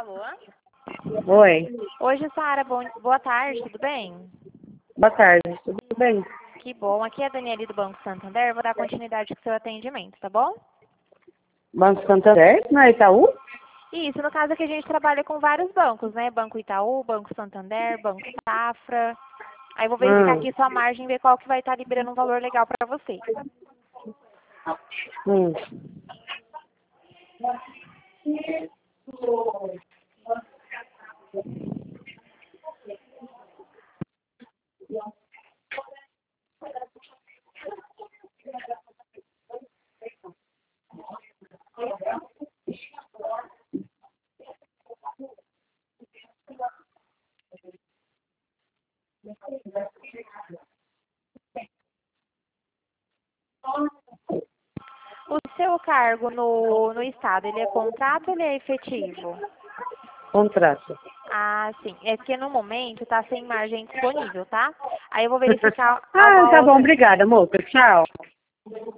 Alô? Oi, Oi, Sara, boa tarde, tudo bem? boa tarde, tudo bem? Que bom, aqui é a Daniele do Banco Santander, vou dar continuidade com o seu atendimento, tá bom? Banco Santander, na Itaú? Isso, no caso aqui a gente trabalha com vários bancos, né? Banco Itaú, Banco Santander, Banco Safra. Aí eu vou verificar aqui sua margem e ver qual que vai estar liberando um valor legal para você. Hum. O seu cargo no estado, ele é contrato ou ele é efetivo? Contrato. Ah, sim. É porque no momento está sem margem disponível, tá? Aí eu vou verificar Ah, uma tá bom, outra. obrigada, moça. Tchau.